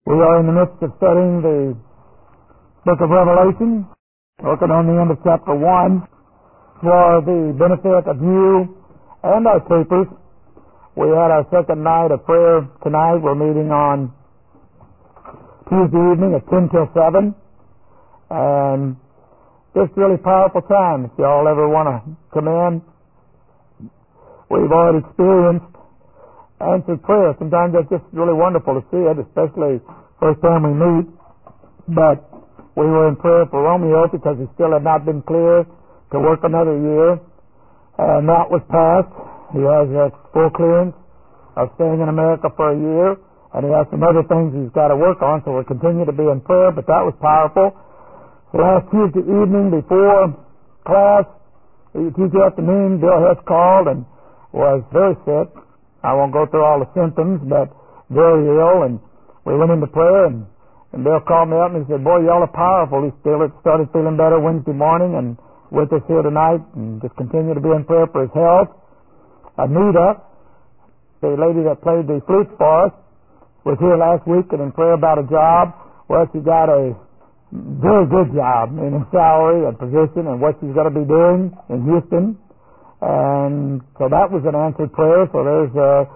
We are in the midst of studying the book of Revelation, working on the end of chapter 1 for the benefit of you and our keepers. We had our second night of prayer tonight. We're meeting on Tuesday evening at 10 till 7. And just really powerful time if y'all ever want to come in. We've already experienced answered prayer. Sometimes it's just really wonderful to see it, especially first time we meet. But we were in prayer for Romeo because he still had not been clear to work another year. And that was passed. He has a full clearance of staying in America for a year. And he has some other things he's got to work on, so we'll continue to be in prayer. But that was powerful. Last Tuesday evening before class, Tuesday afternoon, Bill Hess called and was very sick. I won't go through all the symptoms, but very ill, and we went into prayer, and Bill called me up and he said, boy, y'all are powerful. He still started feeling better Wednesday morning and with us here tonight, and just continue to be in prayer for his health. Anita, the lady that played the flute for us, was here last week and in prayer about a job. Well, she got a very good job in salary and position and what she's going to be doing in Houston. And so that was an answered prayer. So there's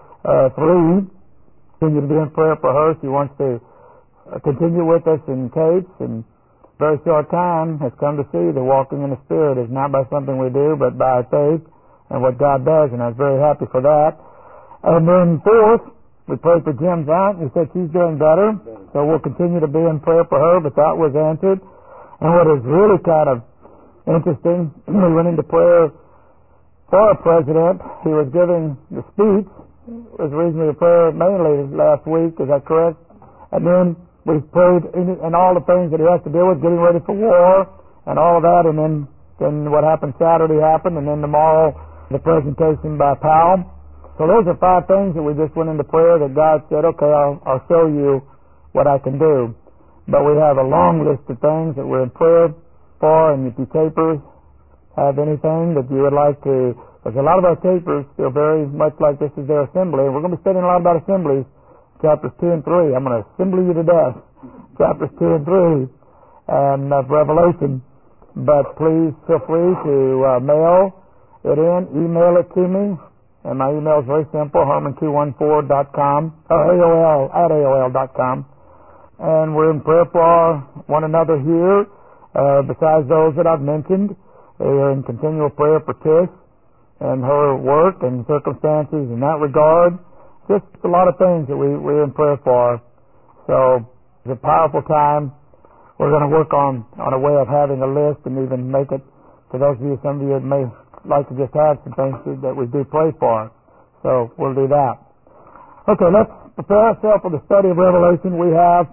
three. Continue to be in prayer for her. She wants to continue with us in Capes, and very short time has come to see the walking in the Spirit is not by something we do, but by faith and what God does, and I was very happy for that. And then fourth, we prayed for Jim's aunt. We said she's doing better, so we'll continue to be in prayer for her, but that was answered. And what is really kind of interesting, we went into prayer for our president. He was giving the speech. It was reasonably a prayer mainly last week, is that correct? And then we prayed in all the things that he has to deal with, getting ready for war and all of that, and then what happened Saturday happened, and then tomorrow the presentation by Powell. So those are 5 things that we just went into prayer that God said, okay, I'll show you what I can do. But we have a long list of things that we're in prayer for, and if you tapers have anything that you would like to, because a lot of our tapers feel very much like this is their assembly, and we're going to be studying a lot about assemblies, chapters 2 and 3. I'm going to assemble you to death, chapters 2 and 3, and of Revelation. But please feel free to mail it in, email it to me, and my email is very simple, herman214.com, or AOL@AOL.com. And we're in prayer for one another here, besides those that I've mentioned. We are in continual prayer for Tish and her work and circumstances in that regard. Just a lot of things that we're in prayer for. So it's a powerful time. We're going to work on a way of having a list and even make it, for those of you, some of you that may like to just have some things that we do pray for. So we'll do that. Okay, let's prepare ourselves for the study of Revelation. We have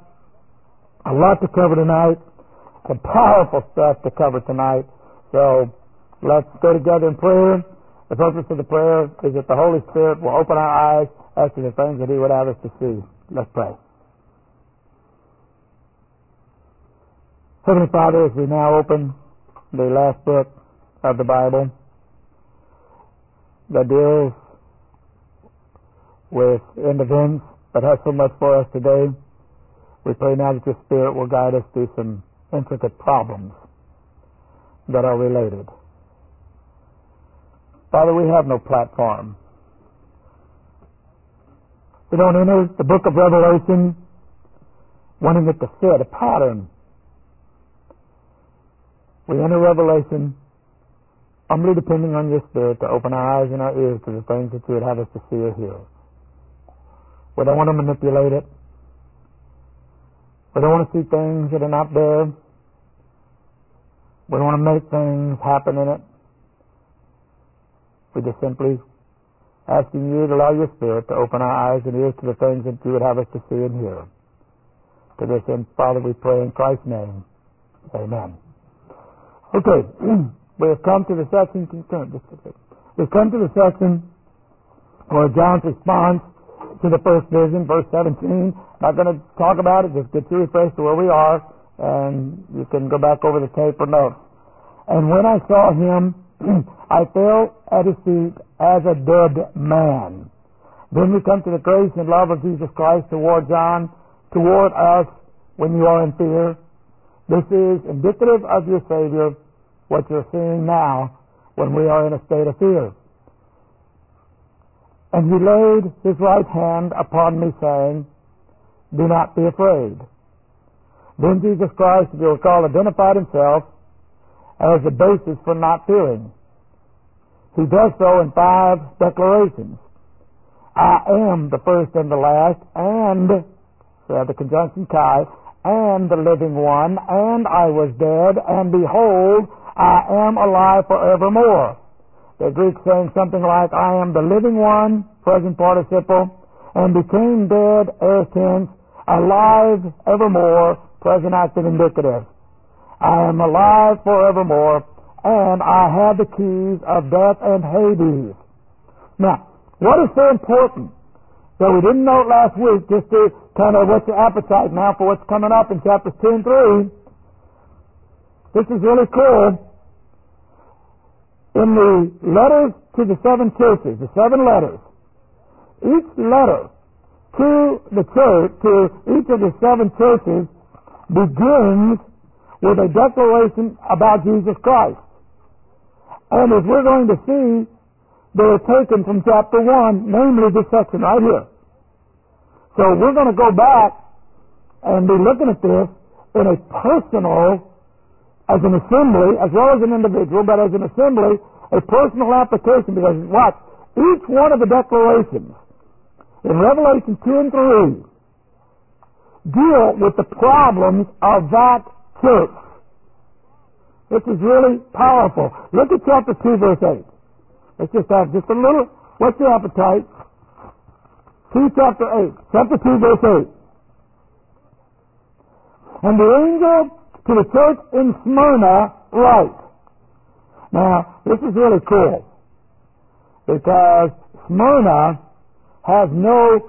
a lot to cover tonight. Some powerful stuff to cover tonight. So let's go together in prayer. The purpose of the prayer is that the Holy Spirit will open our eyes as to the things that He would have us to see. Let's pray. Heavenly Father, as we now open the last book of the Bible that deals with end events that has so much for us today, we pray now that Your Spirit will guide us through some intricate problems that are related. Father, we have no platform. We don't enter the book of Revelation wanting it to fit a pattern. We enter Revelation humbly depending on Your Spirit to open our eyes and our ears to the things that You would have us to see or hear. We don't want to manipulate it. We don't want to see things that are not there. We don't want to make things happen in it. We're just simply asking You to allow Your Spirit to open our eyes and ears to the things that You would have us to see and hear. To this end, Father, we pray in Christ's name. Amen. Okay, we have come to the section. We've come to the section where John's response to the first vision, verse 17. Not going to talk about it. Just get you refreshed to where we are, and you can go back over the tape or notes. And when I saw Him, I fell at His feet as a dead man. Then we come to the grace and love of Jesus Christ toward John, toward us when you are in fear. This is indicative of your Savior, what you're seeing now when we are in a state of fear. And he laid his right hand upon me, saying, do not be afraid. Then Jesus Christ, if you recall, identified himself as the basis for not fearing. He does so in 5 declarations. I am the first and the last, and, so the conjunction Kai, and the living one, and I was dead, and behold, I am alive forevermore. The Greek saying something like, I am the living one, present participle, and became dead, aorist tense, alive evermore, present active indicative. I am alive forevermore, and I have the keys of death and Hades. Now, what is so important that we didn't note last week, just to kind of whet your appetite now for what's coming up in chapters 2 and 3, this is really cool. In the letters to the 7 churches, the 7 letters, each letter to the church, to each of the 7 churches, begins with a declaration about Jesus Christ. And as we're going to see, they are taken from chapter 1, namely this section right here. So we're going to go back and be looking at this in a personal, as an assembly, as well as an individual, but as an assembly, a personal application, because what? Each one of the declarations in Revelation 2 and 3 deal with the problems of that church. This is really powerful. Look at chapter 2, verse 8. Let's just have just a little, what's your appetite? 2 chapter 8. Chapter 2, verse 8. And the angel to the church in Smyrna write. Now, this is really cool, because Smyrna has no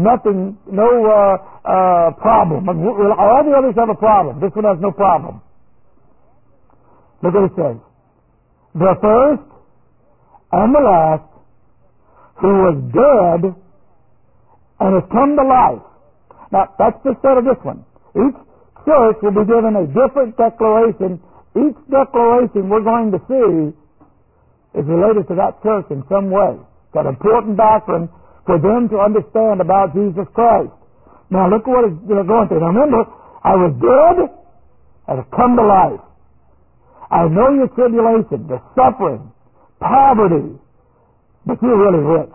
problem. All the others have a problem. This one has no problem. Look what it says. The first and the last, who was dead and has come to life. Now, that's the set of this one. Each church will be given a different declaration. Each declaration we're going to see is related to that church in some way. It's got important doctrine for them to understand about Jesus Christ. Now, look what they're going through. Now, remember, I was dead and have come to life. I know your tribulation, the suffering, poverty, but you're really rich.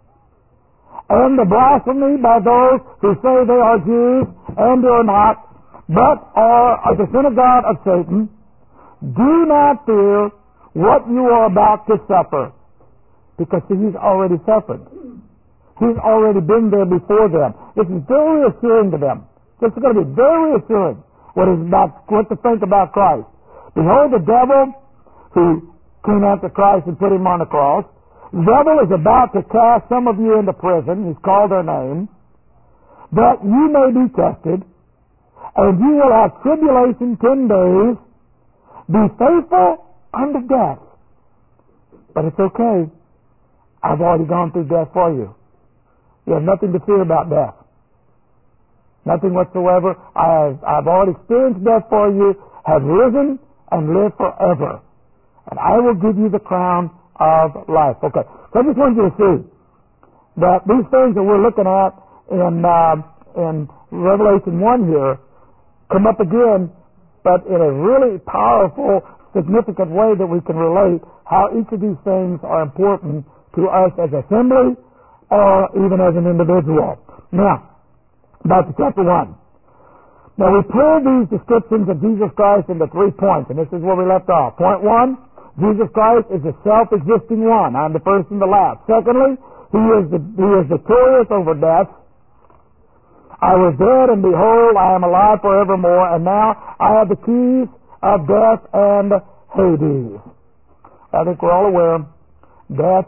And the blasphemy by those who say they are Jews and are not, but are of the synagogue of Satan. Do not fear what you are about to suffer, because he's already suffered. He's already been there before them. This is very reassuring to them. This is going to be very reassuring what to think about Christ. Behold, the devil who came after Christ and put him on the cross. The devil is about to cast some of you into prison. He's called their name. That you may be tested, and you will have tribulation 10 days. Be faithful unto death. But it's okay. I've already gone through death for you. You have nothing to fear about death. Nothing whatsoever. I've already experienced death for you, have risen, and live forever. And I will give you the crown of life. Okay. So I just want you to see that these things that we're looking at in Revelation 1 here come up again, but in a really powerful, significant way that we can relate how each of these things are important to us as assembly or even as an individual. Now, back to chapter 1. Now, we pulled these descriptions of Jesus Christ into 3 points, and this is where we left off. Point 1, Jesus Christ is a self-existing one. I'm the first and the last. Secondly, he is victorious over death. I was dead, and behold, I am alive forevermore, and now I have the keys of death and Hades. I think we're all aware death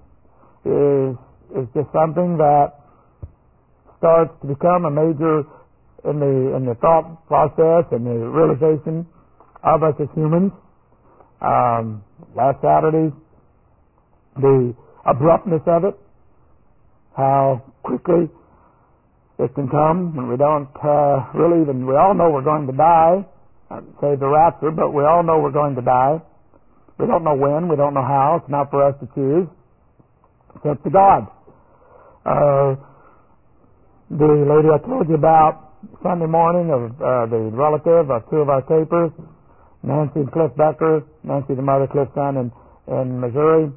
is just something that starts to become a major in the thought process and the realization of us as humans. Last Saturday, the abruptness of it, how quickly It can come when we don't really even, we all know we're going to die, save the rapture, but we all know we're going to die. We don't know when, we don't know how, it's not for us to choose. It's up to God. The lady I told you about Sunday morning, of the relative of two of our tapers, Nancy and Cliff Becker, Nancy the mother, Cliff's son in Missouri.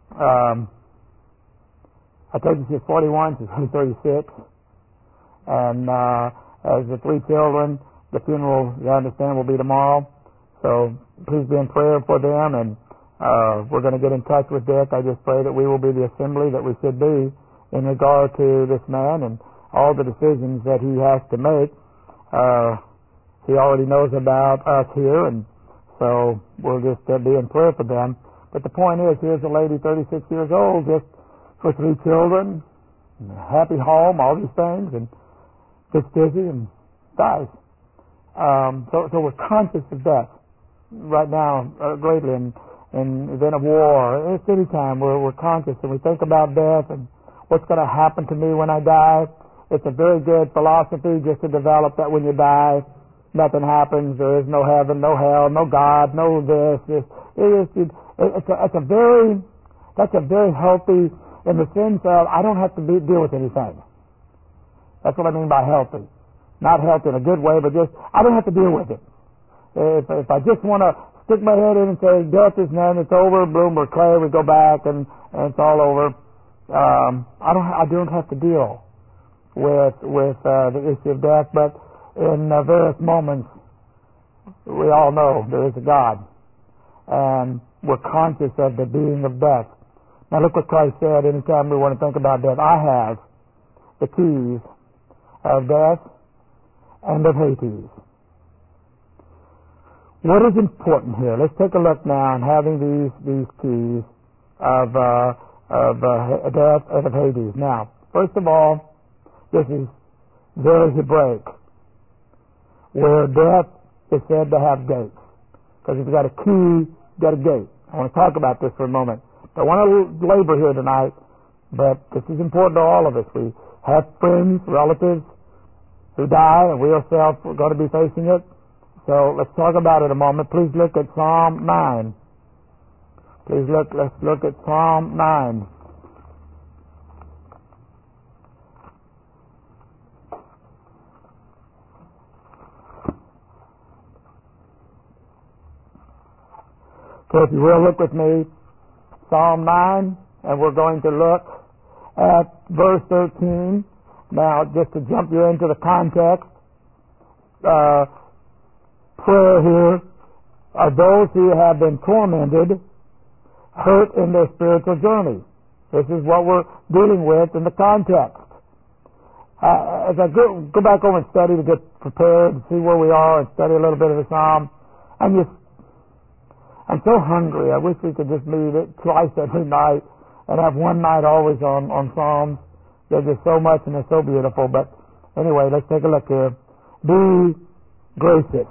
I told you she's 41, she's only 36. And as the three children, the funeral, you understand, will be tomorrow. So please be in prayer for them, and we're going to get in touch with Dick. I just pray that we will be the assembly that we should be in regard to this man and all the decisions that he has to make. He already knows about us here, and so we'll just be in prayer for them. But the point is, here's a lady, 36 years old, just for three children, happy home, all these things, and gets dizzy and dies. So we're conscious of death right now greatly in event of war. It's any time we're conscious and we think about death and what's going to happen to me when I die. It's a very good philosophy just to develop that when you die, nothing happens. There is no heaven, no hell, no God, no this. That's a very healthy in the sense of I don't have to deal with anything. That's what I mean by healthy. Not healthy in a good way, but just, I don't have to deal with it. If I just want to stick my head in and say, death is none, it's over, boom, we're clear, we go back, and it's all over. I don't have to deal with the issue of death, but in various moments, we all know there is a God, and we're conscious of the being of death. Now look what Christ said anytime we want to think about death. I have the keys of death and of Hades. What is important here? Let's take a look now in having these keys of death and of Hades. Now, first of all, this is very Hebraic, where death is said to have gates. Because if you've got a key, you've got a gate. I want to talk about this for a moment. I want to labor here tonight, but this is important to all of us. We have friends, relatives who die, and we ourselves are going to be facing it. So let's talk about it a moment. Please look at Psalm 9. Let's look at Psalm 9. So if you will, look with me, Psalm 9, and we're going to look at verse 13. Now, just to jump you into the context, prayer here are those who have been tormented, hurt in their spiritual journey. This is what we're dealing with in the context. As I go back over and study to get prepared and see where we are and study a little bit of the Psalm, I'm so hungry. I wish we could just meet it twice every night and have one night always on Psalms. There's just so much and they're so beautiful. But anyway, let's take a look here. Be gracious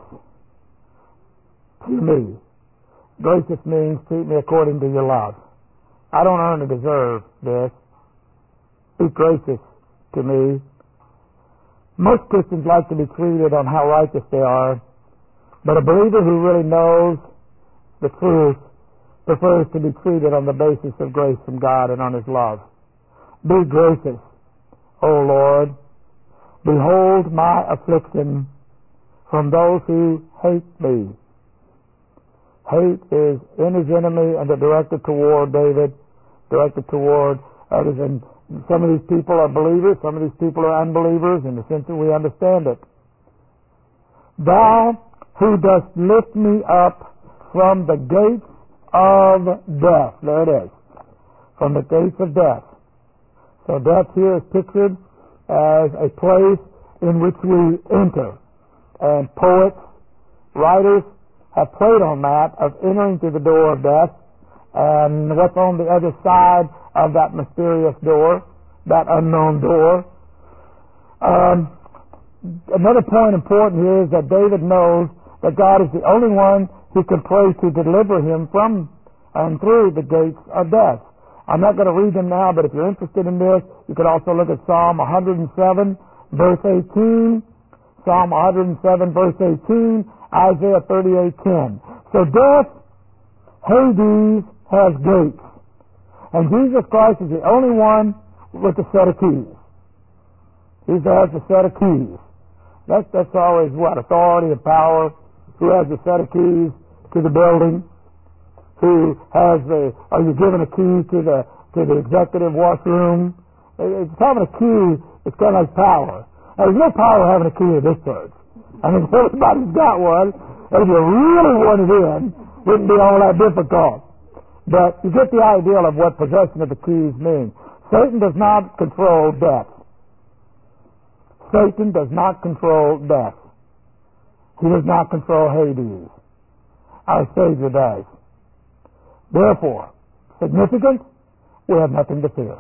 to me. Gracious means treat me according to your love. I don't earn or deserve this. Be gracious to me. Most Christians like to be treated on how righteous they are, but a believer who really knows the truth prefers to be treated on the basis of grace from God and on His love. Be gracious, O Lord. Behold my affliction from those who hate me. Hate is in his enemy and they're directed toward David, directed toward others. And some of these people are believers, some of these people are unbelievers in the sense that we understand it. Thou who dost lift me up from the gates of death. There it is. From the gates of death. So death here is pictured as a place in which we enter. And poets, writers have played on that of entering through the door of death and what's on the other side of that mysterious door, that unknown door. Another point important here is that David knows that God is the only one who can pray to deliver him from and through the gates of death. I'm not going to read them now, but if you're interested in this, you could also look at Psalm 107, verse 18, Psalm 107, verse 18, Isaiah 38:10. So death, Hades, has gates. And Jesus Christ is the only one with a set of keys. He has a set of keys. That's always what? Authority and power. Who has a set of keys to the building? Who has are you given a key to the executive washroom? It's having a key, it's kind of like power. There's no power having a key to this church. I mean, if everybody's got one, if you really wanted in, it wouldn't be all that difficult. But you get the idea of what possession of the keys means. Satan does not control death. Satan does not control death. He does not control Hades. Our Savior does. Therefore, significant, we have nothing to fear.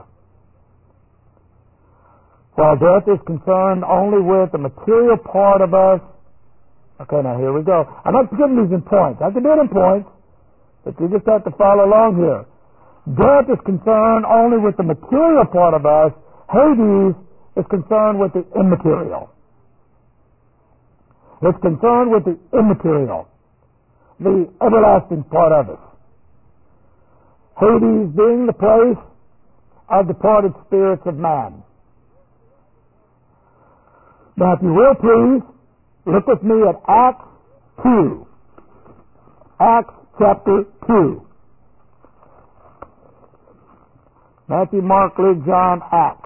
While death is concerned only with the material part of us. Okay, now here we go. I'm not putting these in points. I can do it in points, but you just have to follow along here. Death is concerned only with the material part of us. Hades is concerned with the immaterial. It's concerned with the immaterial, the everlasting part of us. Hades being the place of departed spirits of man. Now, if you will, please, look with me at Acts 2. Acts chapter 2. Matthew, Mark, Luke, John, Acts.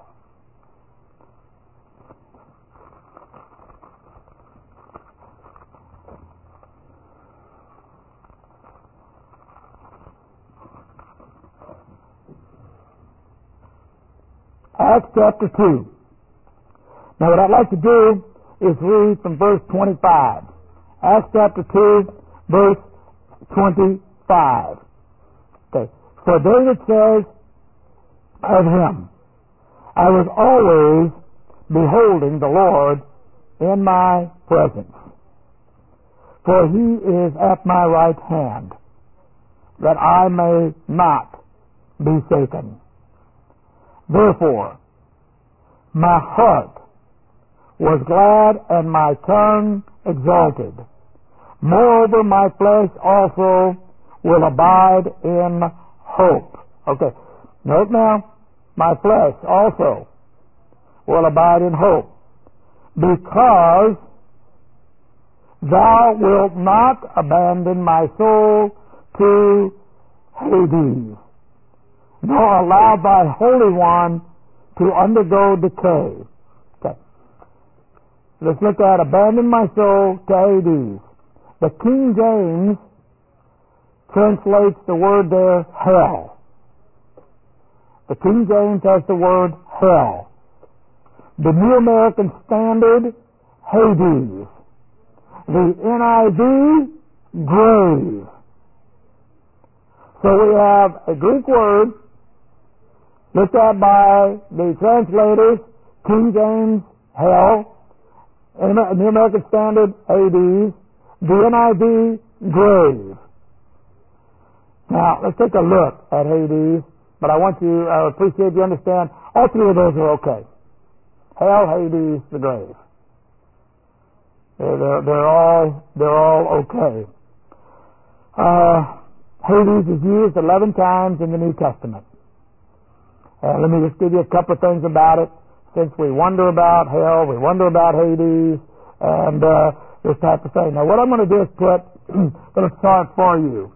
Acts chapter 2. Now what I'd like to do is read from verse 25. Acts chapter 2, verse 25. Okay. For David says of him, I was always beholding the Lord in my presence. For he is at my right hand, that I may not be shaken. Therefore, my heart was glad and my tongue exalted. Moreover, my flesh also will abide in hope. Okay, note now, my flesh also will abide in hope, because thou wilt not abandon my soul to Hades, nor allow thy Holy One to undergo decay. Okay. Let's look at abandon my soul to Hades. The King James translates the word there, hell. The King James has the word hell. The New American Standard, Hades. The NIV, grave. So we have a Greek word looked at by the translators, King James, hell, New American Standard, Hades, the NIV, grave. Now, let's take a look at Hades, but I appreciate you understand, all three of those are okay. Hell, Hades, the grave. They're all okay. Hades is used 11 times in the New Testament. Let me just give you a couple of things about it. Since we wonder about hell, we wonder about Hades, and this type of thing. Now, what I'm going to do is put a chart for you.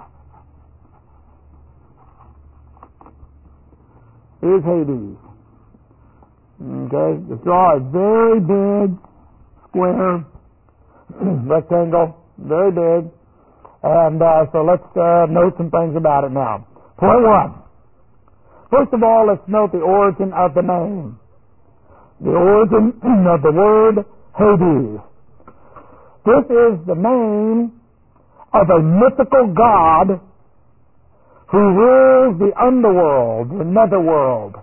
Here's Hades. Okay, just draw a very big square rectangle, very big, and so let's note some things about it now. Point one. First of all, let's note the origin of the name. The origin of the word Hades. This is the name of a mythical god who rules the underworld, the netherworld.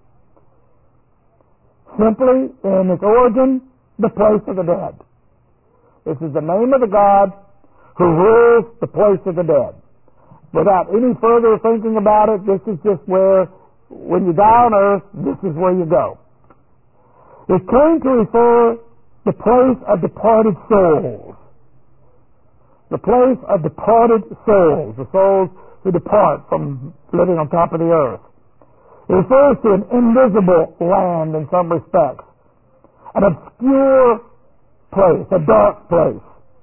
Simply, in its origin, the place of the dead. This is the name of the god who rules the place of the dead. Without any further thinking about it, this is just where, when you die on earth, this is where you go. It came to refer the place of departed souls. The place of departed souls, the souls who depart from living on top of the earth. It refers to an invisible land in some respects, an obscure place, a dark place.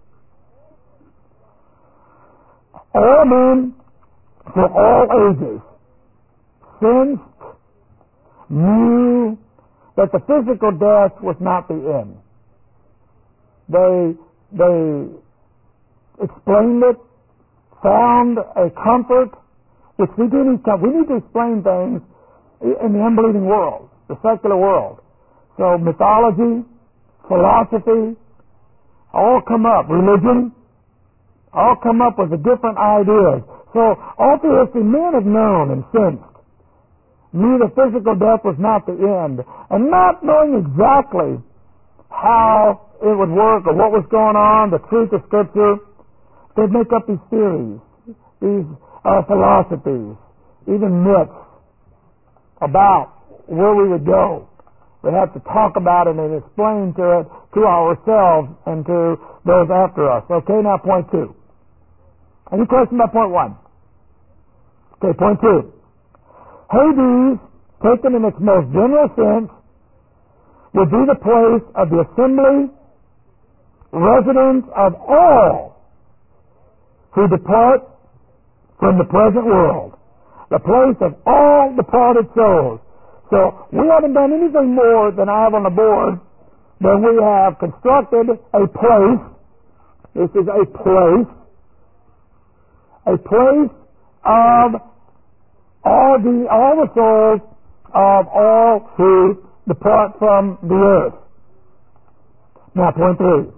All men from all ages sensed, knew that the physical death was not the end. They explained it, found a comfort, which we do need. We need to explain things in the unbelieving world, the secular world. So mythology, philosophy, all come up. Religion, all come up with the different ideas. So all through history, men have known and sensed, knew that physical death was not the end, and not knowing exactly how it would work or what was going on, the truth of Scripture, they'd make up these theories, these philosophies, even myths about where we would go. We have to talk about it and explain to it to ourselves and to those after us. Okay, now point 2. Any question about point 1? Okay, point 2. Hades, taken in its most general sense, would be the place of the assembly, residence of all who depart from the present world. The place of all departed souls. So we haven't done anything more than I have on the board, than we have constructed a place. This is a place of all the souls of all who depart from the earth. Now, point 3.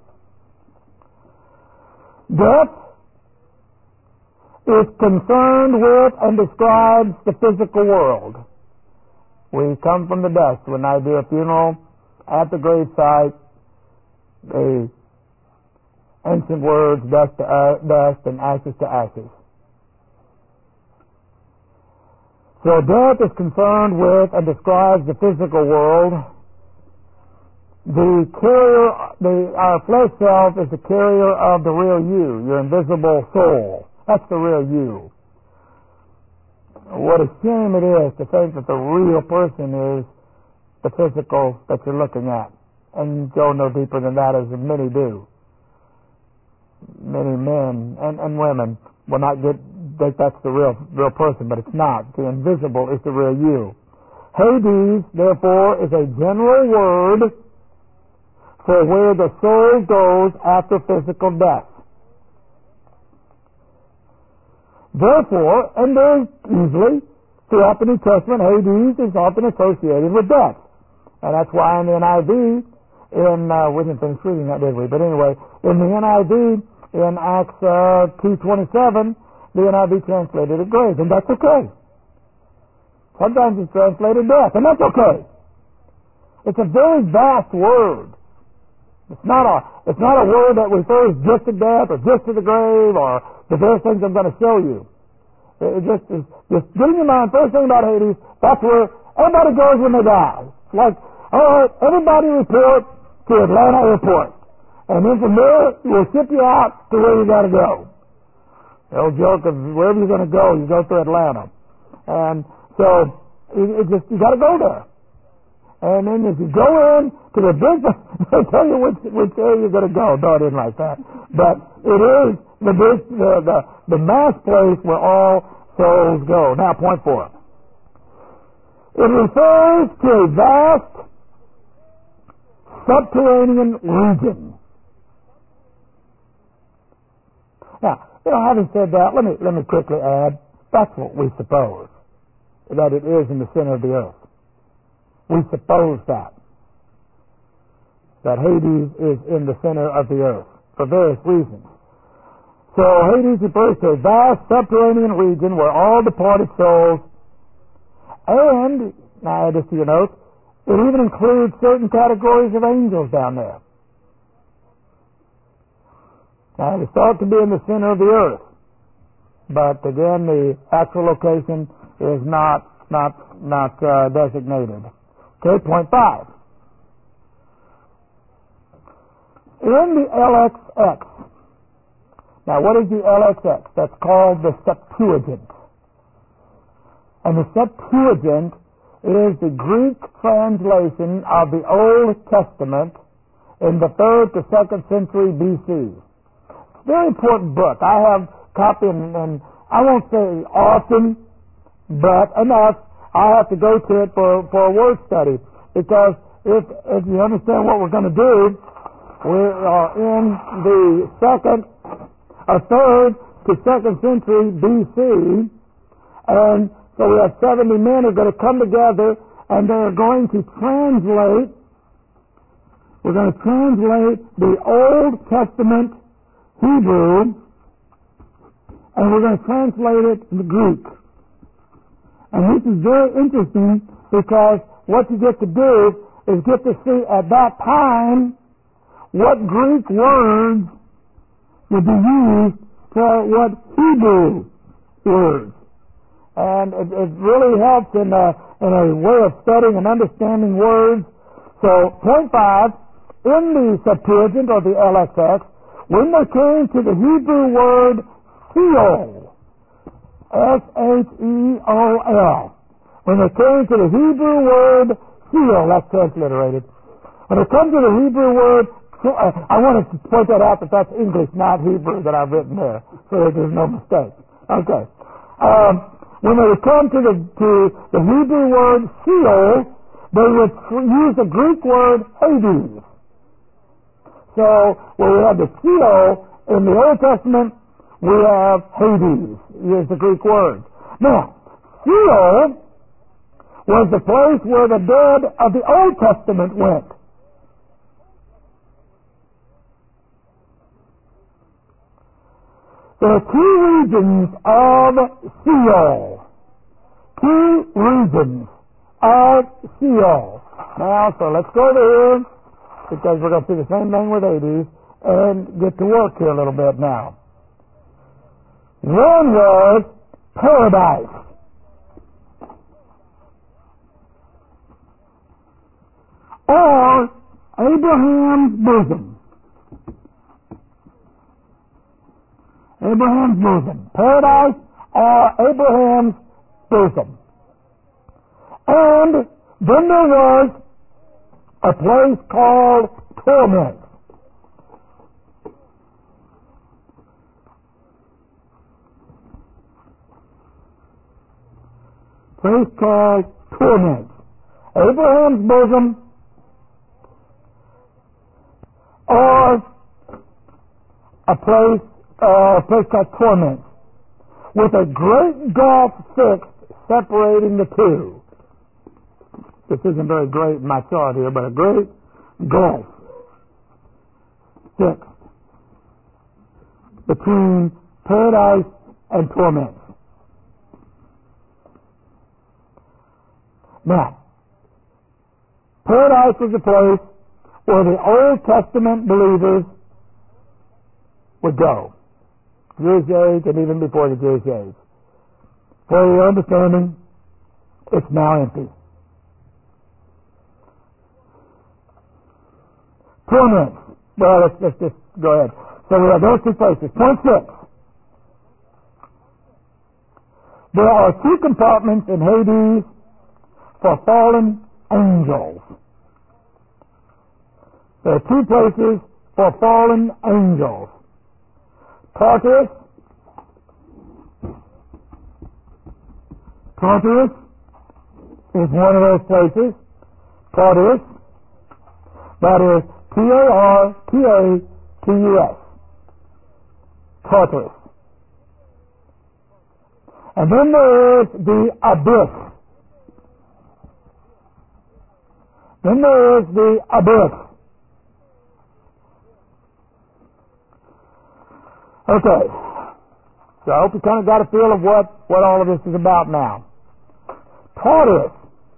Death is concerned with and describes the physical world. We come from the dust. When I do a funeral at the gravesite, the ancient words, dust to dust and ashes to ashes. So death is concerned with and describes the physical world. Our flesh self is the carrier of the real you, your invisible soul. That's the real you. What a shame it is to think that the real person is the physical that you're looking at. And go no deeper than that, as many do. Many men and women will not think that's the real person, but it's not. The invisible is the real you. Hades, therefore, is a general word for where the soul goes after physical death. Therefore, and very easily, throughout the New Testament, Hades is often associated with death. And that's why in the NIV, we didn't finish reading that, did we? But anyway, in the NIV, in Acts 2:27, the NIV translated it grave, and that's okay. Sometimes it's translated death, and that's okay. It's a very vast word. It's not a word that refers just to death or just to the grave or the various things I'm going to show you. It just get in your mind, first thing about Hades, that's where everybody goes when they die. It's like, all right, everybody report to Atlanta Airport. And then from there, we'll ship you out to where you got to go. The old joke of wherever you're going to go, you go to Atlanta. And so, you got to go there. And then if you go in to the big, they tell you which area you're going to go. No, I didn't like that. But it is the mass place where all souls go. Now, point 4. It refers to a vast subterranean region. Now, having said that, let me quickly add, that's what we suppose, that it is in the center of the earth. We suppose that Hades is in the center of the earth for various reasons. So Hades refers to a vast subterranean region where all departed souls, and, now just to your notes, it even includes certain categories of angels down there. Now, it's thought to be in the center of the earth, but again, the actual location is not designated. Okay, point 5. in the LXX. Now, what is the LXX? That's called the Septuagint. And the Septuagint is the Greek translation of the Old Testament in the 3rd to 2nd century BC. It's a very important book. I have a copy, and I won't say often, but enough. I have to go to it for a word study, because if you understand what we're going to do, we are in the 3rd to 2nd century BC, and so we have 70 men who are going to come together, and they're going to translate. We're going to translate the Old Testament Hebrew, and we're going to translate it into Greek. And this is very interesting, because what you get to do is get to see at that time what Greek words would be used for what Hebrew words. And it really helps in a way of studying and understanding words. So, point 5, in the Septuagint or the LXX, when they came to the Hebrew word Sheol, Sheol, when they came to the Hebrew word Sheol, that's transliterated. When they come to the Hebrew word, I wanted to point that out, that that's English, not Hebrew, that I've written there, so that there's no mistake. Okay. When they would come to the Hebrew word Sheol, they would use the Greek word Hades. So, where we have the Sheol in the Old Testament, we have Hades, is the Greek word. Now, Sheol was the place where the dead of the Old Testament went. There are 2 regions of Sheol. 2 regions of Sheol. Now, so let's go there, because we're going to see the same thing with Hades, and get to work here a little bit now. One was paradise. Or Abraham's bosom. Abraham's bosom. Paradise or Abraham's bosom. And then there was a place called torment. Place called torment. Abraham's bosom, or a place called torment, with a great gulf fixed separating the two. This isn't very great in my chart here, but a great gulf fixed between paradise and torment. Now, paradise was a place where the Old Testament believers would go. Jewish age and even before the Jewish age. For your understanding, it's now empty. Torment. Well, let's just go ahead. So we have those 2 places. Point 6. There are 2 compartments in Hades for fallen angels. There are 2 places for fallen angels. Tartarus is one of those places. Tartarus, that is Tartarus. Tartarus. And then there is the abyss. Okay. So I hope you kind of got a feel of what all of this is about now. Tartarus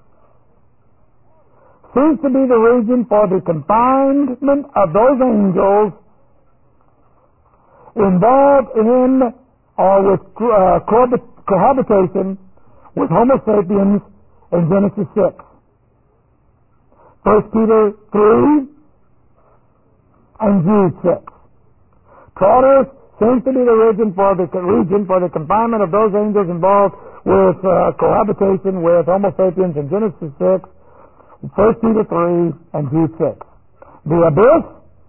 seems to be the region for the confinement of those angels involved in or with cohabitation with Homo sapiens in Genesis 6. 1 Peter 3 and Jude 6. Tartarus seems to be the region for the confinement of those angels involved with cohabitation with Homo sapiens in Genesis 6, 1 Peter 3, and Jude 6. The abyss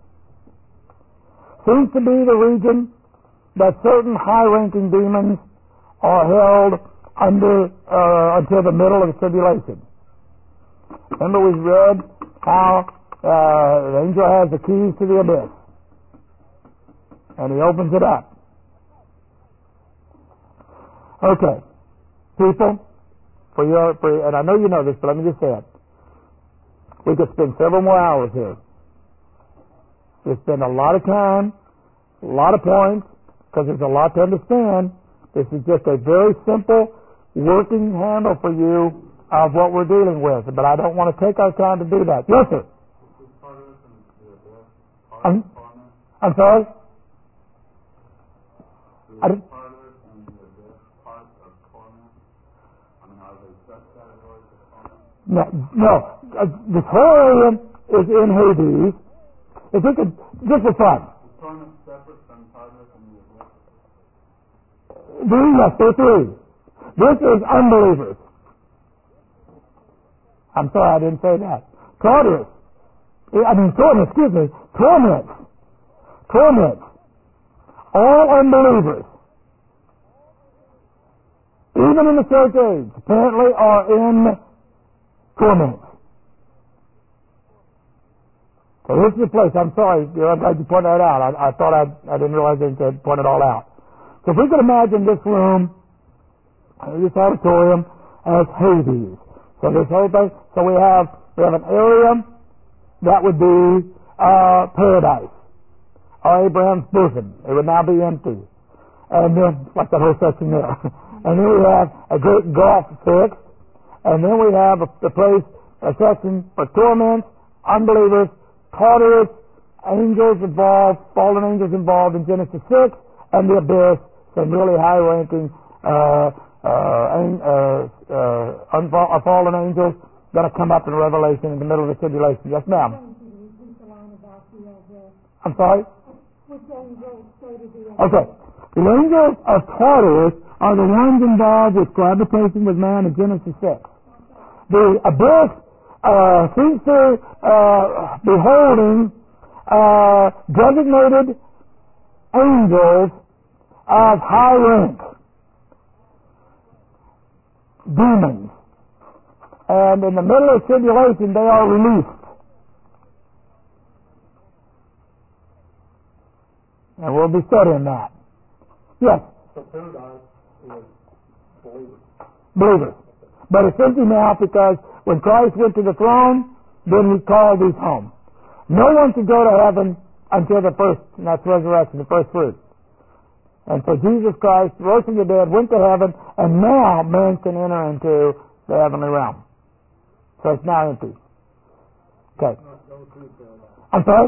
seems to be the region that certain high-ranking demons are held under until the middle of the tribulation. Remember we read how the angel has the keys to the abyss, and he opens it up. Okay, people, and I know you know this, but let me just say it. We could spend several more hours here. We spend a lot of time, a lot of points, because there's a lot to understand. This is just a very simple working handle for you of what we're dealing with, but I don't want to take our time to do that. Yes, sir. I'm sorry? No. This whole area is in Hades. If we could, just for fun. Yes, there are three. This is unbelievers. I'm sorry, I didn't say that. Torments. All unbelievers, even in the church age, apparently are in torment. So this is the place. I'm sorry. I'm glad you pointed that out. I thought I didn't realize they could point it all out. So if we could imagine this room, this auditorium, as Hades. So this whole thing. So we have an area that would be paradise, or Abraham's bosom. It would now be empty, and then like that whole section there. And then we have a great gulf fixed, and then we have a section for torments, unbelievers, Tartarus, angels involved, fallen angels involved in Genesis 6, and the abyss, some really high-ranking fallen angels going to come up in Revelation in the middle of the tribulation. Yes, ma'am. I'm sorry? Okay. The angels of Tartarus are the ones involved with cohabitation with man in Genesis 6. The abyss seems to be holding designated angels of high rank, demons. And in the middle of tribulation, they are released. And we'll be studying that. Yes? So paradise is believers. Believers. But it's empty now because when Christ went to the throne, then he called these home. No one could go to heaven until the first, and that's resurrection, the first fruit. And so Jesus Christ rose from the dead, went to heaven, and now man can enter into the heavenly realm. So it's now empty. Okay. I'm sorry?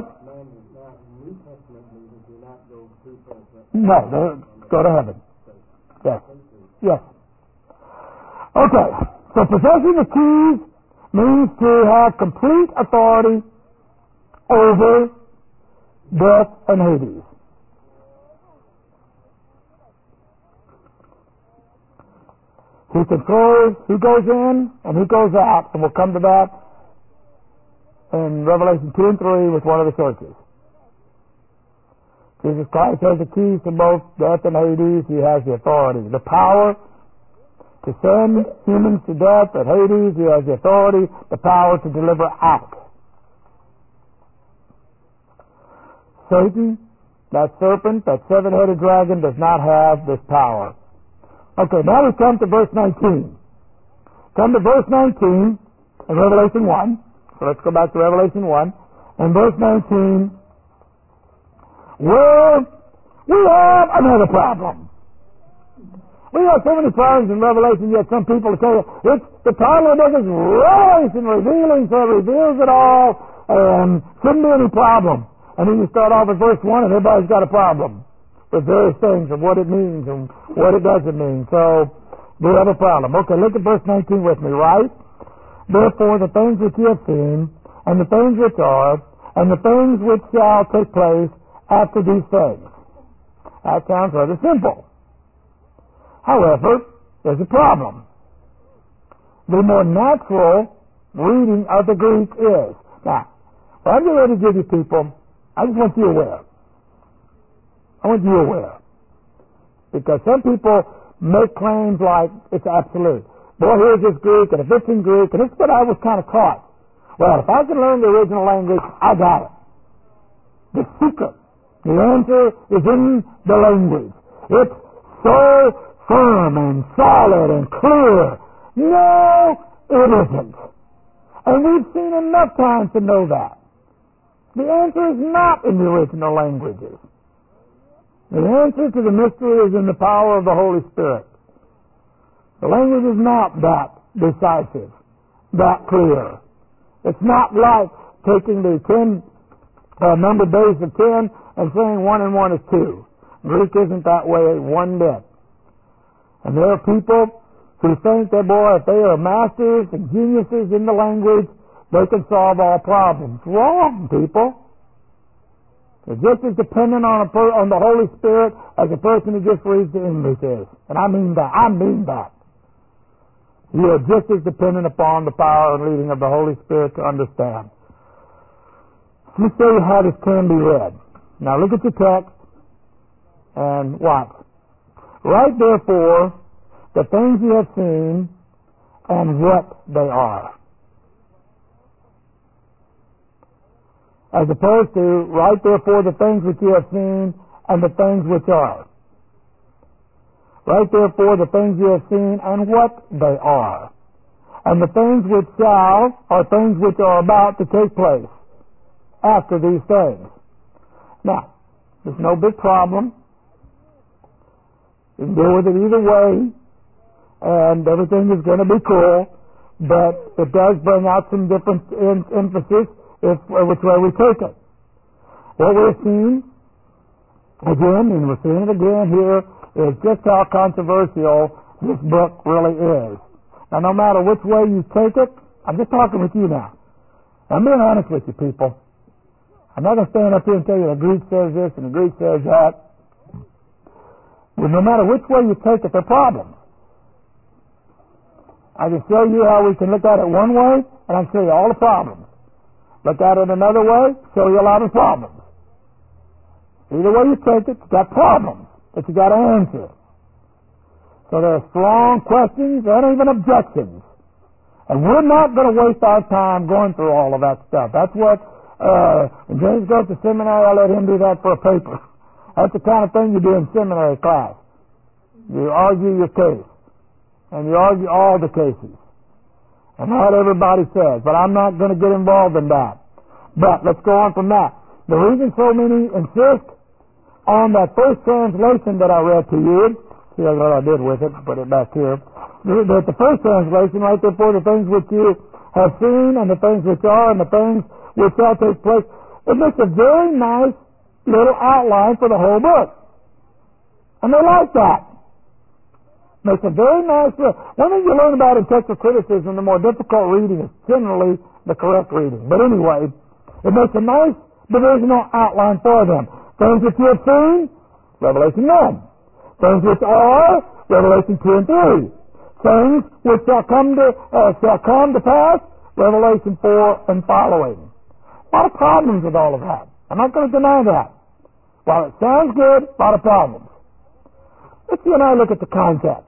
No, they go to heaven. Yes. Yes. Okay. So possessing the keys means to have complete authority over death and Hades. He controls who goes in and who goes out, and we'll come to that in Revelation 2 and 3 with one of the churches. Jesus Christ has the keys to both death and Hades. He has the authority, the power to send humans to death at Hades. He has the authority, the power to deliver out. Satan, that serpent, that seven-headed dragon, does not have this power. Okay, now we come to verse 19. Come to verse 19 in Revelation 1. So let's go back to Revelation 1. And verse 19, well, we have another problem. We have so many problems in Revelation, yet some people tell you, the title of the book is Revelation, revealing, so it reveals it all, and shouldn't be any problem. And then you start off with verse 1, and everybody's got a problem with various things of what it means and what it doesn't mean. So we have a problem. Okay, look at verse 19 with me, right? Therefore, the things which you have seen, and the things which are, and the things which shall take place after these things. That sounds rather simple. However, there's a problem. The more natural reading of the Greek is. Now, what I'm getting ready to give you people, I just want you aware. I want you aware. Because some people make claims like it's absolute. Boy, here's this Greek, and if it's in Greek, and it's what I was kind of taught. Well, if I can learn the original language, I got it. The secret, the answer is in the language. It's so firm and solid and clear. No, it isn't. And we've seen enough times to know that. The answer is not in the original languages. The answer to the mystery is in the power of the Holy Spirit. The language is not that decisive, that clear. It's not like taking the 10 numbered days of 10 and saying 1 and 1 is 2. Greek isn't that way one bit. And there are people who think that, boy, if they are masters and geniuses in the language, they can solve all problems. Wrong, people. They're just as dependent on the Holy Spirit as a person who just reads the English is. And I mean that. I mean that. You are just as dependent upon the power and leading of the Holy Spirit to understand. Let me show you how this can be read. Now look at the text and watch. Write therefore the things you have seen and what they are. As opposed to write therefore the things which you have seen and the things which are. Write therefore the things you have seen and what they are. And the things which shall are things which are about to take place after these things. Now, there's no big problem. You can deal with it either way, and everything is going to be cool, but it does bring out some different emphasis which way we take it. What we're seeing, again, and we're seeing it again here, is just how controversial this book really is. Now, no matter which way you take it, I'm just talking with you now. I'm being honest with you, people. I'm not going to stand up here and tell you the Greek says this and the Greek says that. Well, no matter which way you take it, there are problems. I can show you how we can look at it one way, and I can show you all the problems. Look at it another way, show you a lot of problems. Either way you take it, it's got problems that you got to answer. So there are strong questions and even objections. And we're not going to waste our time going through all of that stuff. That's what, when James goes to seminary, I let him do that for a paper. That's the kind of thing you do in seminary class. You argue your case. And you argue all the cases. And what everybody says. But I'm not going to get involved in that. But let's go on from that. The reason so many insist on that first translation that I read to you, see what I did with it, put it back here. The first translation, right there, for the things which you have seen and the things which are and the things which shall take place, it makes a very nice little outline for the whole book. And they like that. Makes a very nice little... One thing you learn about in textual criticism, the more difficult reading is generally the correct reading. But anyway, it makes a nice divisional outline for them. Things which you have seen, Revelation 1. Things which are, Revelation 2 and 3. Things which shall come to pass, Revelation 4 and following. A lot of problems with all of that. I'm not going to deny that. While it sounds good, a lot of problems. Let's see and I look at the context.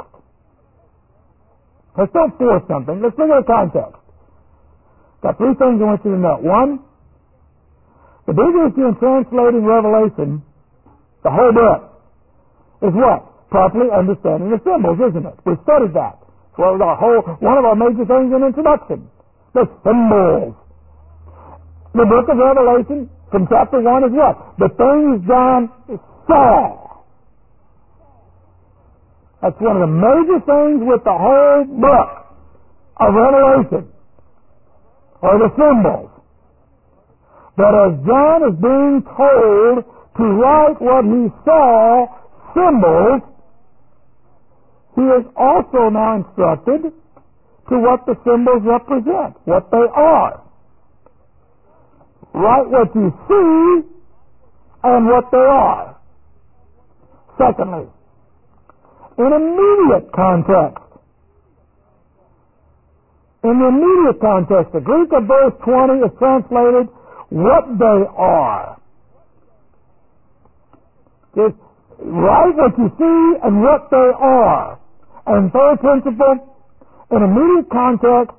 Let's don't force something. Let's look at the context. Got three things I want you to know. One, the big issue in translating Revelation, the whole book, is what? Properly understanding the symbols, isn't it? We've studied that. It's one of our major things in introduction. The symbols. The book of Revelation, from chapter 1, is what? The things John saw. That's one of the major things with the whole book of Revelation, or the symbols. That as John is being told to write what he saw, symbols, he is also now instructed to what the symbols represent, what they are. write what you see and what they are. Secondly, in immediate context. In the immediate context, the Greek of verse 20 is translated, what they are. Just write what you see and what they are. And third principle, in immediate context,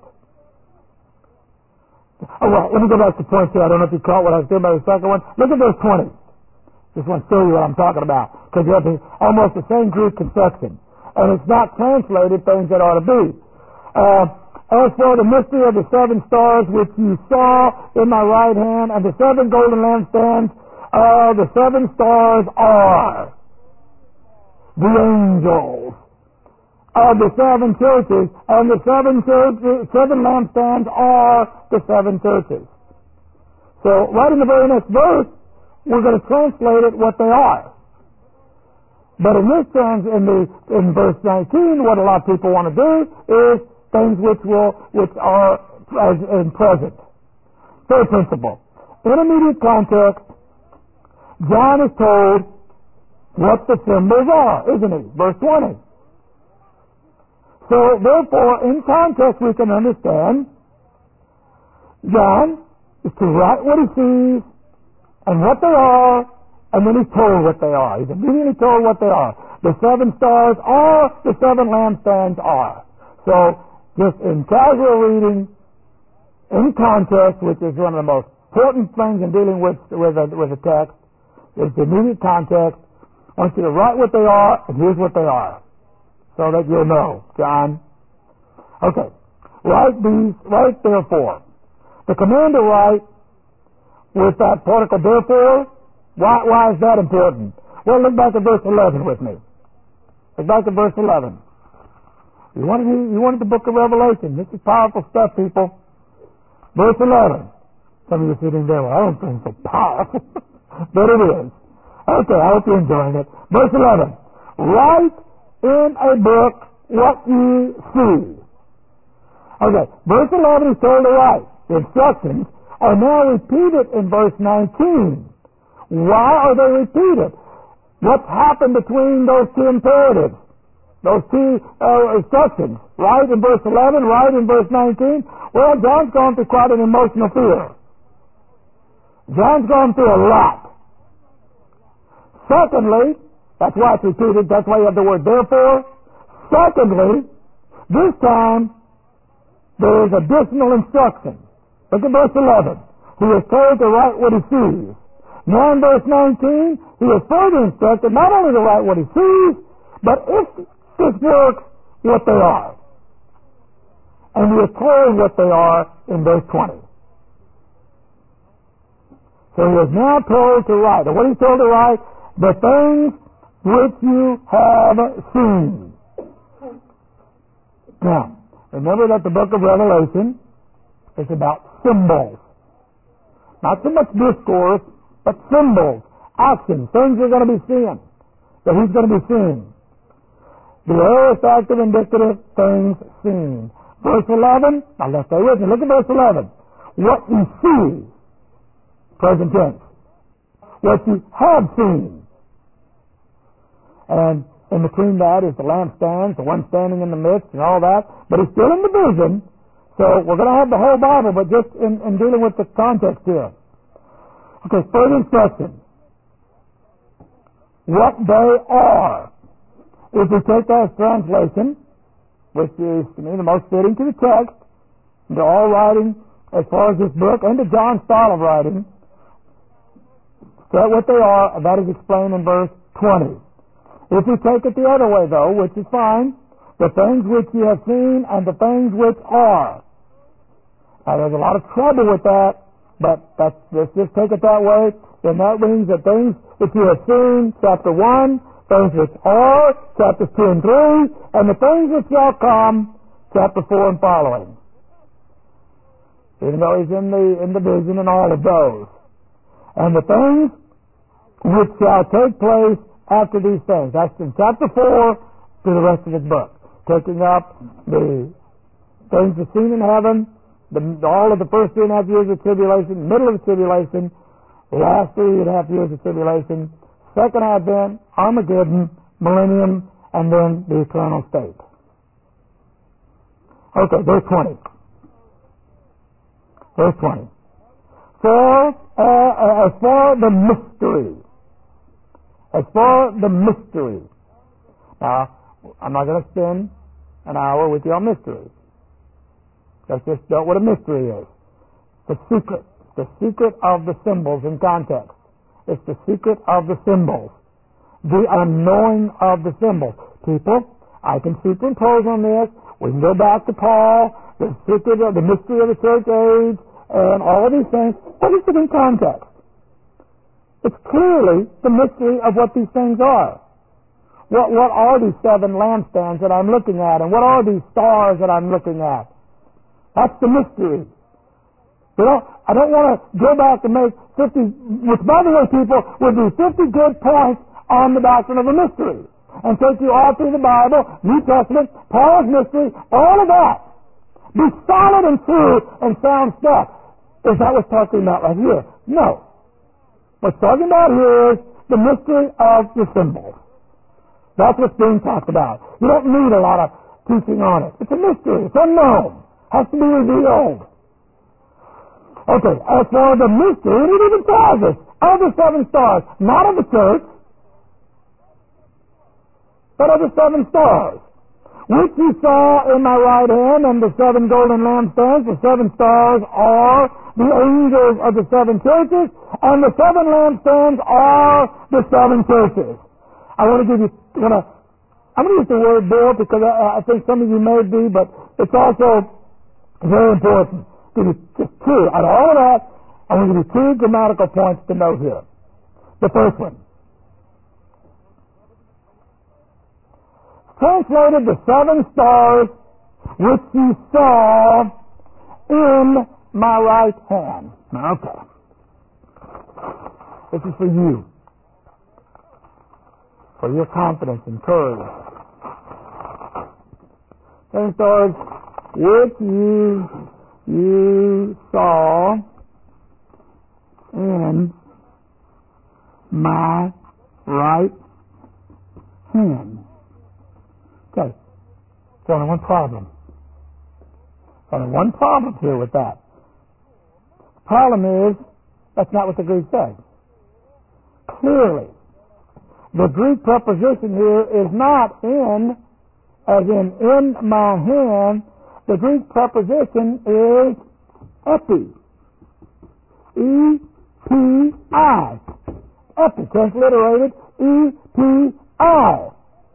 let me go back to point 2. I don't know if you caught what I was doing by the second one. Look at verse 20. Just want to show you what I'm talking about, because you have almost the same Greek construction. And it's not translated things that ought to be. As for the mystery of the 7 stars which you saw in my right hand, and the 7 golden lampstands, the 7 stars are the angels of the 7 churches, and the 7 lampstands are the 7 churches. So, right in the very next verse, we're going to translate it what they are. But in this sense, in verse 19, what a lot of people want to do is things which are in present. Third principle. In immediate context, John is told what the symbols are, isn't he? Verse 20. So, therefore, in context we can understand John is to write what he sees and what they are, and then he's told what they are. He's immediately told what they are. The 7 stars are, the 7 lampstands are. So, just in casual reading, in context, which is one of the most important things in dealing with a text, is the immediate context. I want you to write what they are, and here's what they are, so that you'll know, John. Okay. Write therefore. The command to write with that particle therefore, why is that important? Well, look back at verse 11 with me. Look back at verse 11. You wanted the book of Revelation. This is powerful stuff, people. Verse 11. Some of you are sitting there, well, I don't think it's so powerful. But it is. Okay, I hope you're enjoying it. Verse 11. Write in a book what you see. Okay, verse 11 is told to write. The instructions are now repeated in verse 19. Why are they repeated? What's happened between those 2 imperatives? Those 2 instructions. Right in verse 11, right in verse 19. Well, John's gone through quite an emotional fear. John's gone through a lot. Secondly, that's why it's repeated, that's why you have the word therefore. Secondly, this time, there is additional instruction. Look at verse 11. He is told to write what he sees. Now in verse 19, he is further instructed not only to write what he sees, but if this works, what they are. And he is told what they are in verse 20. So he is now told to write. And what he's told to write? The things which you have seen. Now, remember that the book of Revelation is about symbols. Not so much discourse, but symbols, actions, things you're going to be seeing, that he's going to be seeing. The aorist, active, indicative, things seen. Verse 11, now let's stay with me. Look at verse 11. What you see, present tense. What you have seen. And in between that is the lampstands, the one standing in the midst, and all that. But it's still in the vision. So we're going to have the whole Bible, but just in dealing with the context here. Okay, further instruction. What they are. If we take that as translation, which is to me the most fitting to the text, to all writing as far as this book, and to John's style of writing, that what they are, that is explained in verse 20. If we take it the other way, though, which is fine, the things which you have seen and the things which are. Now, there's a lot of trouble with that, but let's just take it that way. Then that means that things which you have seen, chapter 1, things which are, chapters 2 and 3, and the things which shall come, chapter 4 and following. Even though he's in the vision and all of those. And the things which shall take place after these things. That's from chapter 4 to the rest of his book. Taking up the things that's seen in heaven, all of the first 3.5 years of tribulation, middle of the tribulation, last 3.5 years of tribulation, second advent, Armageddon, millennium, and then the eternal state. Okay, verse 20. Verse 20. As for the mystery. Now, I'm not going to spend an hour with you on mystery. Let's just know what a mystery is. The secret of the symbols in context. It's the secret of the symbols. The unknowing of the symbols. People, I can superimpose on this. We can go back to Paul, the secret of the mystery of the church age, and all of these things. What is it in context? It's clearly the mystery of what these things are. What are these 7 lampstands that I'm looking at, and what are these stars that I'm looking at? That's the mystery. You know, I don't want to go back and make 50, which by the way, people, would be 50 good points on the doctrine of the mystery, and take you all through the Bible, New Testament, Paul's mystery, all of that. Be solid and true and sound stuff. Is that what's talking about right here? No. What's talking about here is the mystery of the symbols. That's what's being talked about. You don't need a lot of teaching on it. It's a mystery. It's unknown. Has to be revealed. Okay, as for the mystery, it even tells us of the 7 stars, not of the church, but of the 7 stars, which you saw in my right hand, and the 7 golden lampstands. The 7 stars are the angels of the 7 churches, and the 7 lampstands are the 7 churches. I want to give you, I'm going to use the word Bill because I think some of you may be, but it's also very important. Give you just 2. Out of all of that, I'm going to give you 2 grammatical points to note here. The first one. Translated the 7 stars which you saw in my right hand. Okay. This is for you. For your confidence and courage. 7 stars which you saw in my right hand. Okay. There's only one problem. There's only one problem here with that. The problem is, that's not what the Greek says. Clearly, the Greek preposition here is not in, as in my hand. The Greek preposition is epi. E-P-I. Epi, transliterated E-P-I.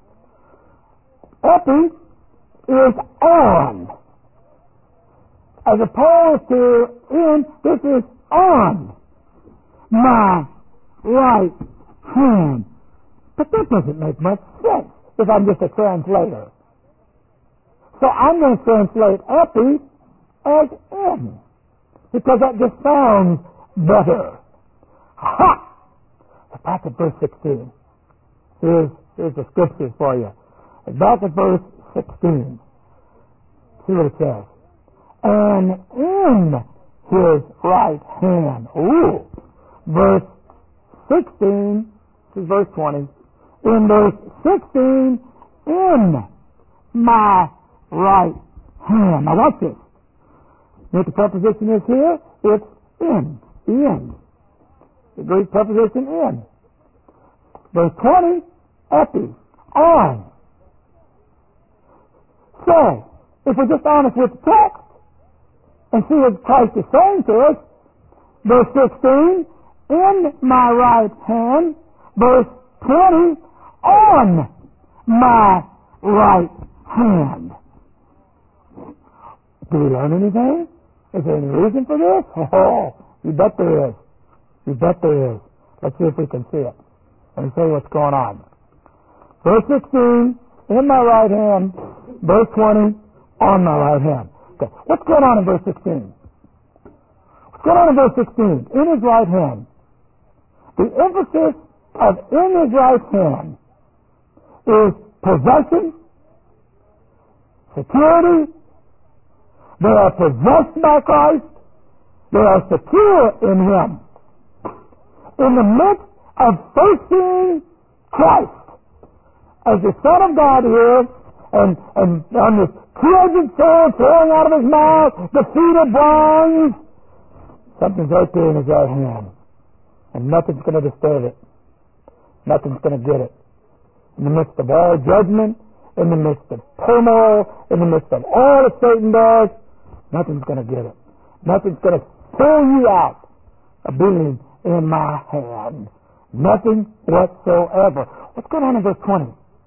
Epi is on. As opposed to in, this is on my right hand. But that doesn't make much sense if I'm just a translator. So I'm going to translate epi as in, because that just sounds better. Ha! Back at verse 16. Here's the scriptures for you. Back at verse 16. See what it says. And in his right hand. Ooh. Verse 16. This is verse 20. In verse 16, in my right hand. Now watch this. You know what the preposition is here? It's in. In. The Greek preposition in. Verse 20, epi. On. So, if we're just honest with the text and see what Christ is saying to us, verse 16, in my right hand, verse 20, on my right hand. Do we learn anything? Is there any reason for this? Oh, you bet there is. You bet there is. Let's see if we can see it. Let me tell you what's going on. Verse 16, in my right hand. Verse 20, on my right hand. Okay. What's going on in verse 16? What's going on in verse 16? In his right hand. The emphasis of in his right hand is possession, security, They are possessed by Christ. They are secure in Him. In the midst of first seeing Christ as the Son of God here, and on this two-edged sword flowing out of His mouth, the feet of bronze, something's right there in His right hand. And nothing's going to disturb it. Nothing's going to get it. In the midst of all judgment, in the midst of turmoil, in the midst of all that Satan does, nothing's going to get it. Nothing's going to pull you out of being in my hand. Nothing whatsoever. What's going on in verse 20?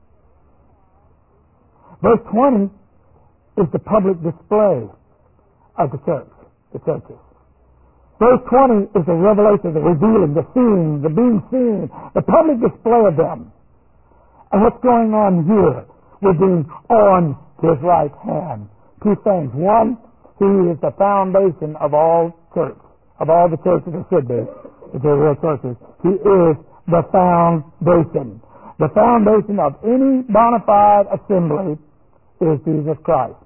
Verse 20 is the public display of the church, the churches. Verse 20 is the revelation, the revealing, the seeing, the being seen, the public display of them. And what's going on here? We're being on His right hand. Two things. One, He is the foundation of all church, of all the churches that should be, if they're real churches. He is the foundation. The foundation of any bona fide assembly is Jesus Christ.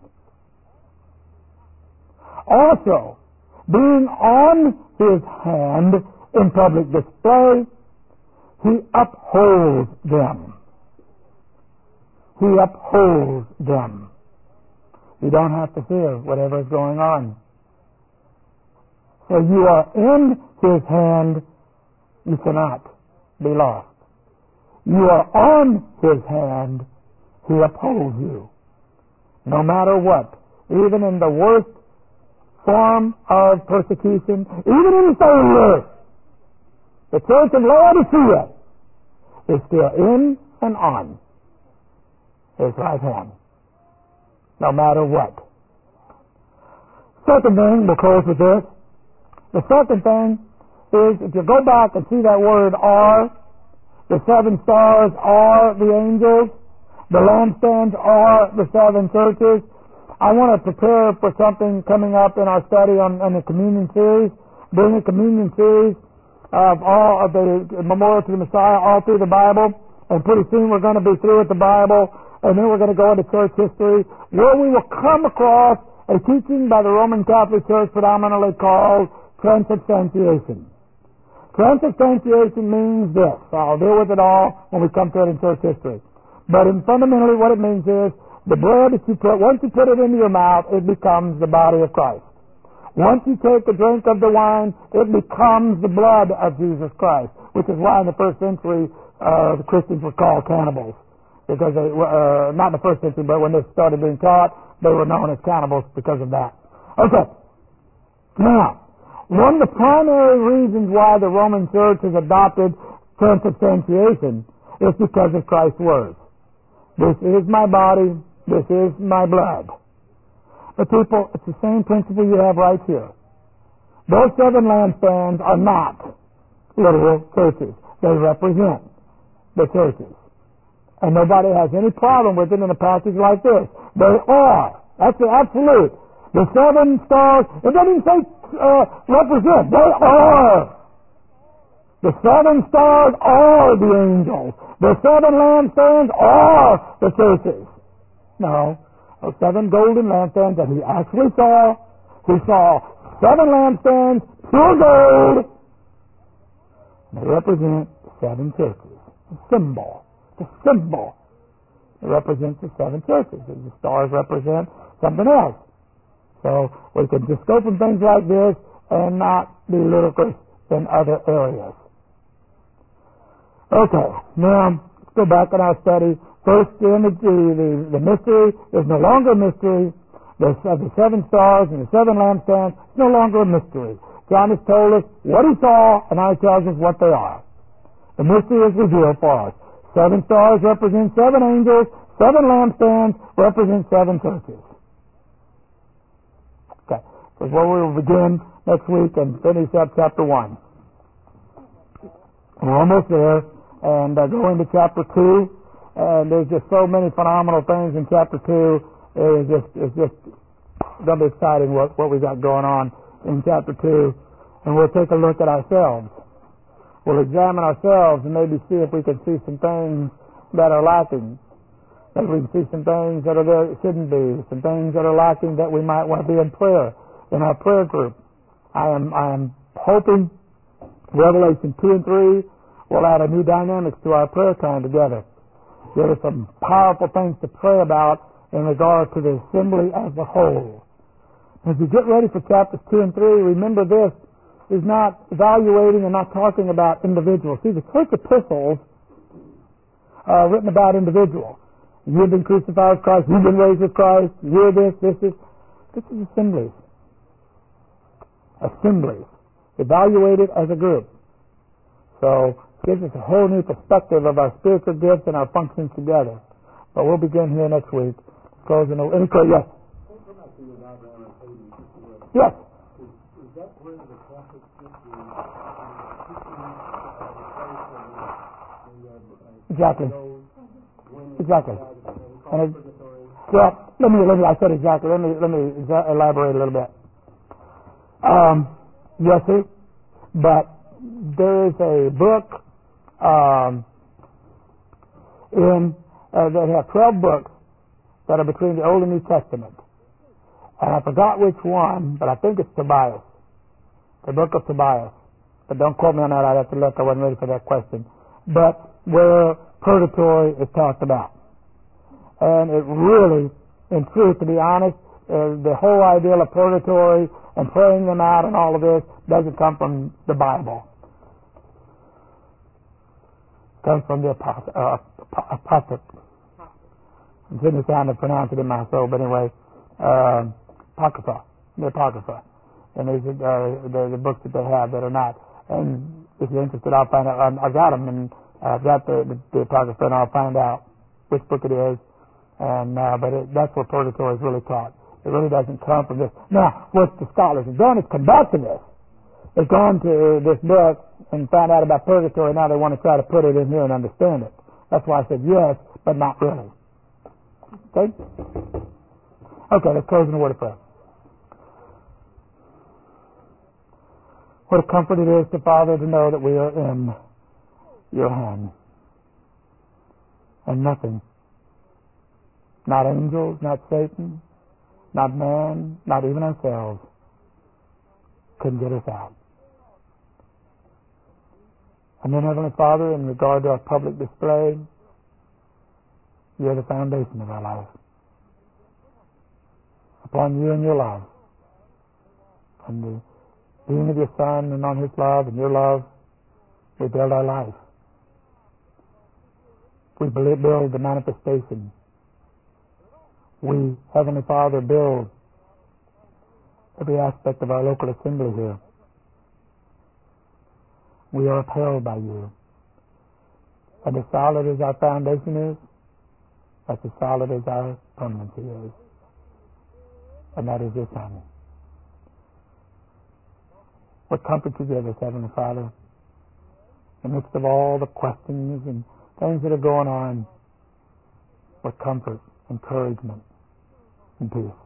Also, being on His hand in public display, He upholds them. He upholds them. You don't have to fear whatever is going on. So you are in His hand, you cannot be lost. You are on His hand, He upholds you. No matter what, even in the worst form of persecution, even in failure, the church of Laodicea is still in and on His right hand, no matter what. Second thing, we'll close with this. The second thing is, if you go back and see that word are, the seven stars are the angels, the lampstands are the seven churches. I want to prepare for something coming up in our study on the communion series, bring a communion series of all of the memorial to the Messiah all through the Bible, and pretty soon we're going to be through with the Bible, and then we're going to go into church history, where we will come across a teaching by the Roman Catholic Church predominantly called transubstantiation. Transubstantiation means this. I'll deal with it all when we come to it in church history. But fundamentally what it means is, the bread that you put, once you put it into your mouth, it becomes the body of Christ. Once you take a drink of the wine, it becomes the blood of Jesus Christ, which is why in the first century the Christians were called cannibals. Because they not in the first century, but when they started being taught, they were known as cannibals because of that. Okay. Now, one of the primary reasons why the Roman Church has adopted transubstantiation is because of Christ's words. This is my body, this is my blood. But people, it's the same principle you have right here. Those seven lampstands are not literal churches. They represent the churches. And nobody has any problem with it in a passage like this. They are. That's the absolute. The seven stars, it doesn't even say represent. They are. The seven stars are the angels. The seven lampstands are the churches. No. Those seven golden lampstands that he actually saw, he saw seven lampstands, pure gold. They represent the seven churches. The symbol. The symbol. It represents the seven churches. The stars represent something else. So we can just go from things like this and not be ludicrous in other areas. Okay, now let's go back in our study. First, the mystery is no longer a mystery. The seven stars and the seven lampstands is no longer a mystery. John has told us what he saw, and now he tells us what they are. The mystery is revealed for us. Seven stars represent seven angels. Seven lampstands represent seven churches. Okay, so where we will begin next week and finish up chapter 1. We're almost there, and go into chapter 2. And there's just so many phenomenal things in chapter 2. It's just going to be exciting what we got going on in chapter 2. And we'll take a look at ourselves. We'll examine ourselves and maybe see if we can see some things that are lacking. Maybe we can see some things that are there that shouldn't be, some things that are lacking that we might want to be in prayer, in our prayer group. I am hoping Revelation 2 and 3 will add a new dynamics to our prayer time together. There are some powerful things to pray about in regard to the assembly as a whole. As you get ready for chapters 2 and 3, remember this is not evaluating and not talking about individuals. See, the church epistles are written about individuals. You've been crucified with Christ, you've been raised with Christ, you're this is assemblies. Assemblies. Evaluated as a group. So, it gives us a whole new perspective of our spiritual gifts and our functions together. But we'll begin here next week. Closing. Yes? Yes. Is that where the Catholic exactly. Exactly. And let me. I said exactly. Let me elaborate a little bit. Yes, sir. But there is a book that have 12 books that are between the Old and New Testament. And I forgot which one, but I think it's Tobias. The book of Tobias. But don't quote me on that. I'd have to look. I wasn't ready for that question. But where purgatory is talked about. And it really, in truth, to be honest, the whole idea of purgatory and praying them out and all of this doesn't come from the Bible. It comes from the Apocrypha. I'm sitting trying to pronounce it in my soul, but anyway, Apocrypha, the Apocrypha. And these are the books that they have that are not. And if you're interested, I'll find out. I've got them, and I've got the Apocrypha, and I'll find out which book it is. And but that's where purgatory is really taught. It really doesn't come from this. Now, what the scholars have done is come back to this. They've gone to this book and found out about purgatory. Now they want to try to put it in here and understand it. That's why I said yes, but not really. Okay? Okay, let's close in a word of prayer. What a comfort it is to Father to know that we are in your hand. And nothing, not angels, not Satan, not man, not even ourselves, can get us out. And then, Heavenly Father, in regard to our public display, you're the foundation of our life. Upon you and your love, and the being of your Son and on his love and your love, we build our life. We build the manifestation. We, Heavenly Father, build every aspect of our local assembly here. We are upheld by you. And as solid as our foundation is, that's as solid as our permanency is. And that is your Son. What comfort you give us, Heavenly Father, in the midst of all the questions and things that are going on. What comfort, encouragement, and peace.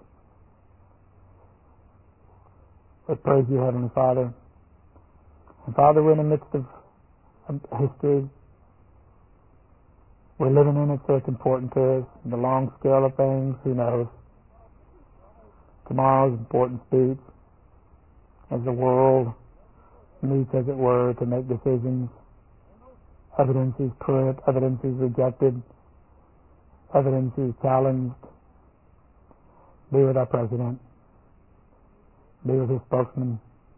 We praise you, Heavenly Father. And Father, we're in the midst of history. We're living in it, so it's important to us. The long scale of things, who knows? Tomorrow's important speech as the world meets, as it were, to make decisions. Evidence is put, evidence is rejected, evidence is challenged. Be with our President. Be with his spokesman.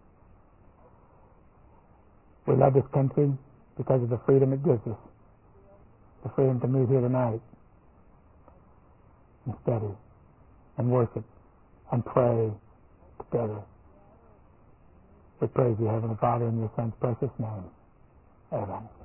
We love this country because of the freedom it gives us. The freedom to meet here tonight and study and worship and pray together. We praise you, Heavenly Father, in your Son's precious name. Amen.